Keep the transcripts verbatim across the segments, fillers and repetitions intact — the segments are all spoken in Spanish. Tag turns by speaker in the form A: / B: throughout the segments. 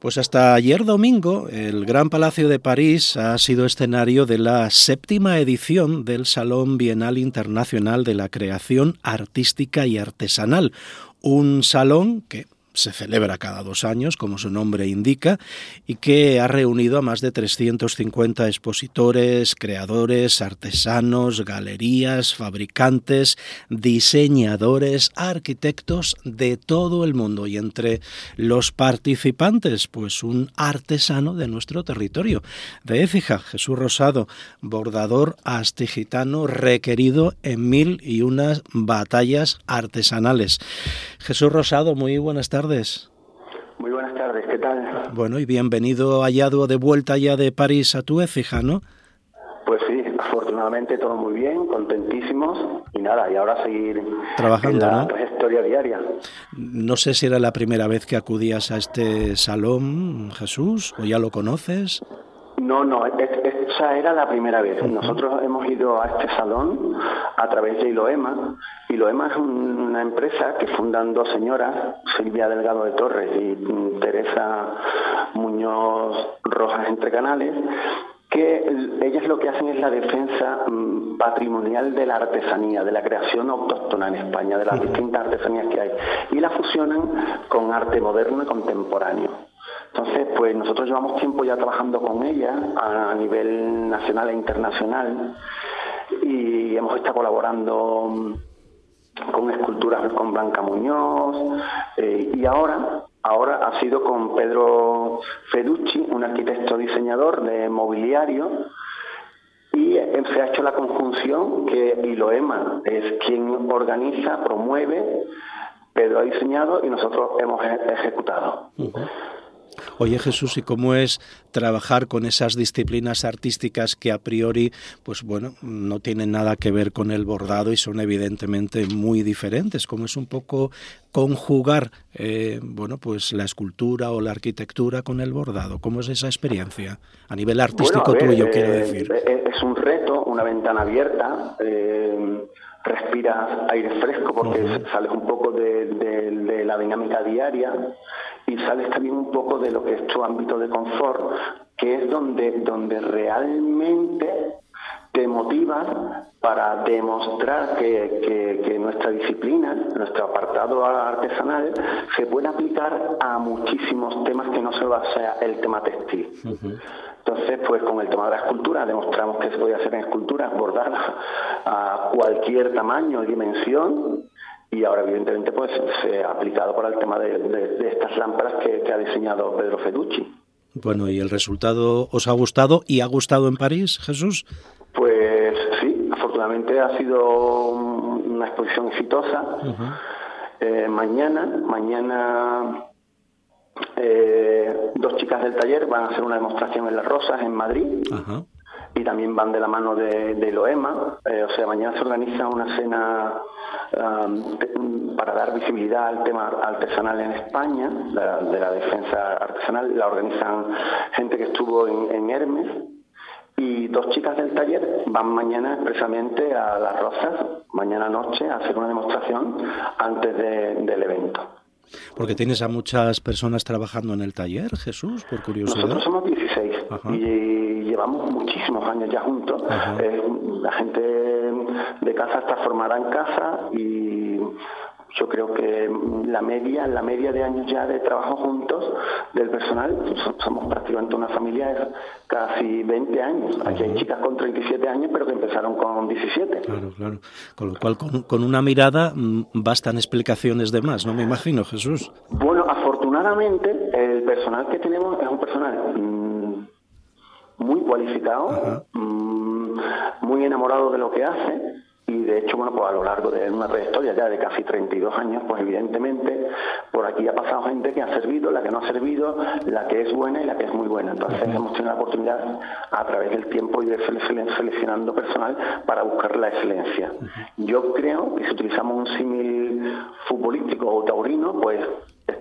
A: Pues hasta ayer domingo, el Gran Palacio de París ha sido escenario de la séptima edición del Salón Bienal Internacional de la Creación Artística y Artesanal, un salón que se celebra cada dos años, como su nombre indica, y que ha reunido a más de trescientos cincuenta expositores, creadores, artesanos, galerías, fabricantes, diseñadores, arquitectos de todo el mundo. Y entre los participantes, pues un artesano de nuestro territorio, de Écija, Jesús Rosado, bordador astigitano requerido en mil y unas batallas artesanales. Jesús Rosado, muy buenas tardes.
B: Muy buenas tardes, ¿qué tal?
A: Bueno, y bienvenido hallado de vuelta ya de París a tu Écija, ¿no?
B: Pues sí, afortunadamente todo muy bien, contentísimos y nada, y ahora seguir
A: trabajando,
B: en la
A: ¿no?
B: trayectoria diaria.
A: No sé si era la primera vez que acudías a este salón, Jesús, o ya lo conoces.
B: No, no, esa era la primera vez. Nosotros hemos ido a este salón a través de Iloema. Iloema es una empresa que fundan dos señoras, Silvia Delgado de Torres y Teresa Muñoz Rojas Entre Canales, que ellas lo que hacen es la defensa mmm, patrimonial de la artesanía, de la creación autóctona en España, de las distintas artesanías que hay, y la fusionan con arte moderno y contemporáneo. Entonces, pues nosotros llevamos tiempo ya trabajando con ella a, a nivel nacional e internacional y hemos estado colaborando con esculturas con Blanca Muñoz eh, y ahora ahora ha sido con Pedro Feducci, un arquitecto diseñador de mobiliario, y se ha hecho la conjunción que Iloema es quien organiza, promueve, Pedro ha diseñado y nosotros hemos ejecutado.
A: Uh-huh. Oye, Jesús, ¿y cómo es trabajar con esas disciplinas artísticas que a priori, pues bueno, no tienen nada que ver con el bordado y son evidentemente muy diferentes? ¿Cómo es un poco conjugar, eh, bueno, pues la escultura o la arquitectura con el bordado? ¿Cómo es esa experiencia a nivel artístico
B: bueno, a ver,
A: tuyo,
B: eh,
A: quiero decir?
B: Es un reto, una ventana abierta. Eh, respiras aire fresco porque uh-huh. sales un poco de, de, de la dinámica diaria y sales también un poco de lo que es tu ámbito de confort, que es donde, donde realmente te motivas para demostrar que, que, que nuestra disciplina, nuestro apartado artesanal, se puede aplicar a muchísimos temas que no solo sea el tema textil. Uh-huh. Entonces, pues con el tema de la escultura demostramos que se puede hacer en esculturas bordadas a cualquier tamaño y dimensión, y ahora evidentemente pues se ha aplicado para el tema de, de, de estas lámparas que, que ha diseñado Pedro Feducci.
A: Bueno, ¿y el resultado os ha gustado y ha gustado en París, Jesús?
B: Pues sí, afortunadamente ha sido una exposición exitosa. Uh-huh. Eh, mañana, mañana... Eh, dos chicas del taller van a hacer una demostración en Las Rosas, en Madrid. Uh-huh. Y también van de la mano de, de Iloema. Eh, o sea, mañana se organiza una cena um, para dar visibilidad al tema artesanal en España, la, de la defensa artesanal. La organizan gente que estuvo en, en Hermes. Y dos chicas del taller van mañana expresamente a Las Rosas, mañana noche, a hacer una demostración antes de, del evento.
A: Porque tienes a muchas personas trabajando en el taller, Jesús, por curiosidad.
B: Nosotros somos dieciséis. Ajá. Y llevamos muchísimos años ya juntos. Eh, la gente de casa está formada en casa y yo creo que la media, la media de años ya de trabajo juntos del personal, somos prácticamente una familia de casi veinte años. Aquí uh-huh. hay chicas con treinta y siete años, pero que empezaron con diecisiete.
A: Claro, claro. Con lo cual, con, con una mirada bastan explicaciones de más, ¿no? Me imagino, Jesús.
B: Bueno, afortunadamente, el personal que tenemos es un personal mmm, muy cualificado, uh-huh. mmm, muy enamorado de lo que hace. Y de hecho, bueno, pues a lo largo de una trayectoria ya de casi treinta y dos años, pues evidentemente por aquí ha pasado gente que ha servido, la que no ha servido, la que es buena y la que es muy buena. Entonces uh-huh. hemos tenido la oportunidad a través del tiempo de ir seleccionando personal para buscar la excelencia. Uh-huh. Yo creo que si utilizamos un símil futbolístico o taurino, pues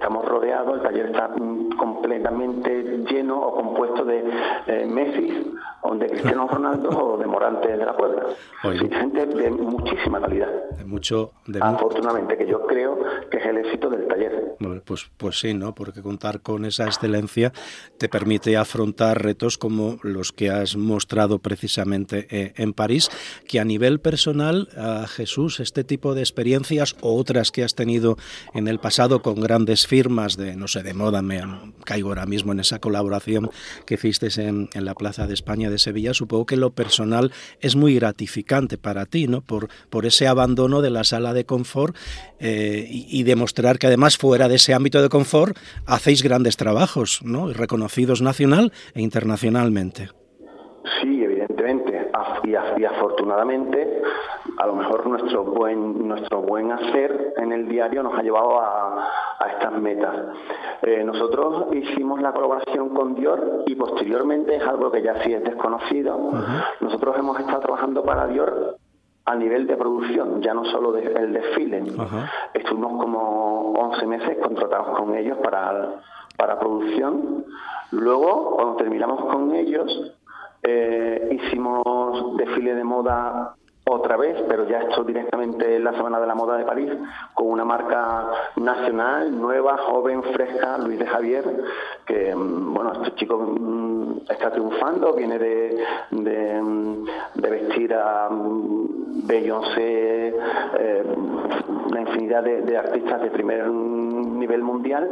B: estamos rodeados, el taller está mm, completamente lleno o compuesto de eh, Messi, o de Cristiano Ronaldo o de Morantes de la Puebla. Sí, gente de muchísima calidad.
A: De mucho, de
B: Afortunadamente, que yo creo que es el éxito del taller.
A: Bueno, pues, pues sí, ¿no? Porque contar con esa excelencia te permite afrontar retos como los que has mostrado precisamente eh, en París, que a nivel personal, a Jesús, este tipo de experiencias o otras que has tenido en el pasado con grandes firmas de, no sé, de moda, me caigo ahora mismo en esa colaboración que hiciste en, en la Plaza de España de Sevilla, supongo que lo personal es muy gratificante para ti, ¿no? Por, por ese abandono de la sala de confort eh, y, y demostrar que además fuera de ese ámbito de confort hacéis grandes trabajos, ¿no? Reconocidos nacional e internacionalmente.
B: Sí, evidentemente, y, y afortunadamente, a lo mejor nuestro buen nuestro buen hacer en el diario nos ha llevado a, a estas metas. Eh, nosotros hicimos la colaboración con Dior y posteriormente, es algo que ya sí es desconocido, uh-huh. nosotros hemos estado trabajando para Dior a nivel de producción, ya no solo de, el desfile. Uh-huh. Estuvimos como once meses contratados con ellos para, para producción. Luego, cuando terminamos con ellos, Eh, hicimos desfile de moda otra vez, pero ya esto directamente en la Semana de la Moda de París, con una marca nacional, nueva, joven, fresca, Luis de Javier, que, bueno, este chico mmm, está triunfando, viene de, de, de vestir a Beyoncé, eh, la infinidad de, de artistas de primer nivel mundial,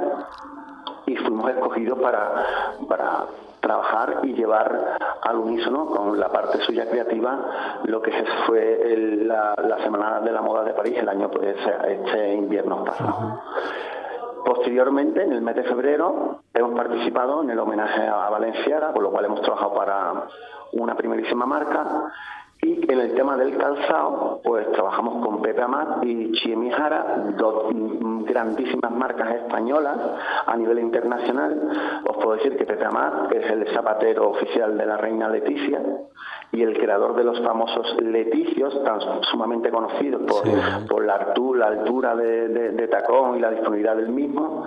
B: y fuimos escogidos para... para trabajar y llevar al unísono con la parte suya creativa lo que fue el, la, la Semana de la Moda de París el año, pues, este invierno pasado. Uh-huh. Posteriormente, en el mes de febrero, hemos participado en el homenaje a Valenciaga, con lo cual hemos trabajado para una primerísima marca. Y en el tema del calzado, pues trabajamos con Pepe Amat y Chiem y Jara, dos grandísimas marcas españolas a nivel internacional. Os puedo decir que Pepe Amat es el zapatero oficial de la reina Leticia y el creador de los famosos leticios, tan sumamente conocidos por, sí. por la, altura, la altura de, de, de tacón y la disponibilidad del mismo.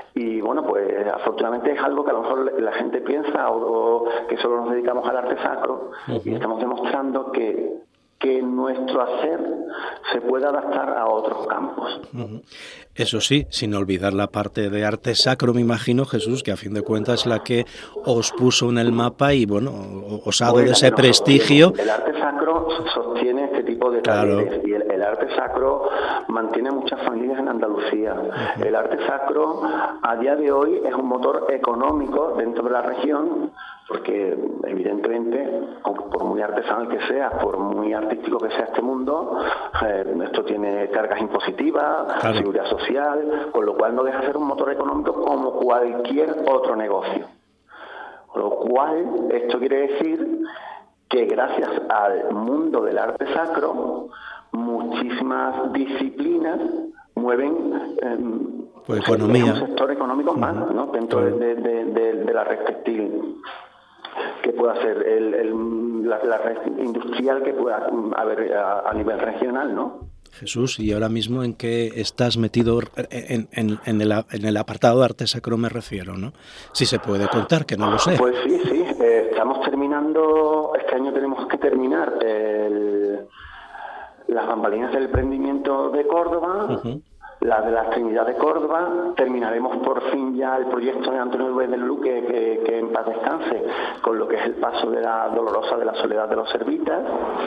B: Y bueno, pues afortunadamente es algo que a lo mejor la gente piensa o, o que solo nos dedicamos al arte sacro, uh-huh. y estamos demostrando que, que nuestro hacer se puede adaptar a otros campos.
A: Uh-huh. Eso sí, sin olvidar la parte de arte sacro, me imagino, Jesús, que a fin de cuentas es la que os puso en el mapa y, bueno, os ha dado bueno, ese prestigio.
B: El arte sacro sostiene este tipo de talleres, claro. y el, el arte sacro mantiene muchas familias en Andalucía. Uh-huh. El arte sacro a día de hoy es un motor económico dentro de la región, porque evidentemente, aunque por muy artesanal que sea, por muy artístico que sea este mundo, eh, esto tiene cargas impositivas, claro. seguridad social, con lo cual no deja de ser un motor económico como cualquier otro negocio. Con lo cual, esto quiere decir que gracias al mundo del arte sacro, muchísimas disciplinas mueven eh,
A: pues economía.
B: un sector económico más, ¿no? Dentro de, de, de, de, de la red textil que pueda ser el, el, la, la red industrial que pueda haber a, a nivel regional, ¿no?
A: Jesús, y ahora mismo en qué estás metido en, en, en, el, en el apartado de arte sacro me refiero, ¿no? Si se puede contar, que no lo sé.
B: Pues sí, sí, eh, estamos terminando, este año tenemos que terminar el, las bambalinas del emprendimiento de Córdoba, uh-huh. la de la Trinidad de Córdoba, terminaremos por fin ya el proyecto de Antonio Luis del Luque, que, que en paz descanse, con lo que es el paso de la dolorosa de la soledad de los servitas.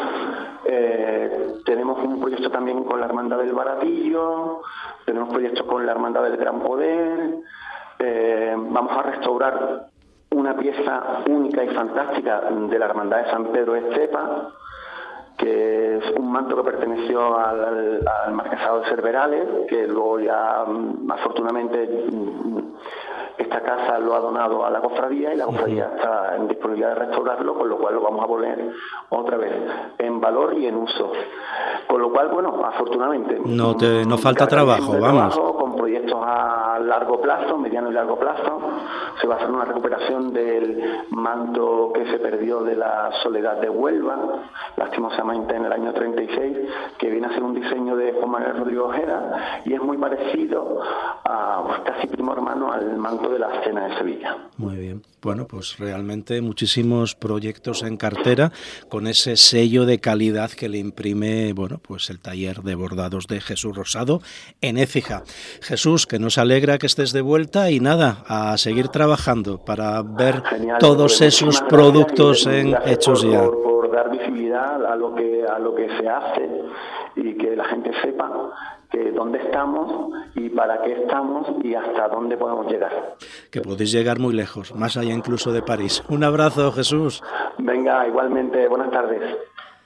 B: Eh, tenemos un proyecto también con la Hermandad del Baratillo, tenemos proyectos con la Hermandad del Gran Poder, eh, vamos a restaurar una pieza única y fantástica de la Hermandad de San Pedro Estepa, que es un manto que perteneció al, al, al Marquesado de Cerverales, que luego ya afortunadamente esta casa lo ha donado a la cofradía y la cofradía está en disponibilidad de restaurarlo, con lo cual lo vamos a poner otra vez en valor y en uso. Con lo cual, bueno, afortunadamente...
A: No te no falta trabajo, vamos.
B: Trabajo, con proyectos a a largo plazo, mediano y largo plazo. Se va a hacer una recuperación del manto que se perdió de la Soledad de Huelva, lastimosamente en el año treinta y seis, que viene a ser un diseño de Juan Manuel Rodríguez Ojeda y es muy parecido a, pues, casi primo hermano al manto de la Escena de Sevilla.
A: Muy bien. Bueno, pues realmente muchísimos proyectos en cartera con ese sello de calidad que le imprime, bueno, pues el taller de bordados de Jesús Rosado en Écija. Jesús, que nos alegra que estés de vuelta y nada, a seguir trabajando para ver Genial, todos pues, esos productos en, hechos
B: por,
A: ya.
B: Por, por dar visibilidad a lo que a lo que se hace y que la gente sepa que dónde estamos y para qué estamos y hasta dónde podemos llegar.
A: Que podéis llegar muy lejos, más allá incluso de París. Un abrazo, Jesús.
B: Venga, igualmente, buenas tardes.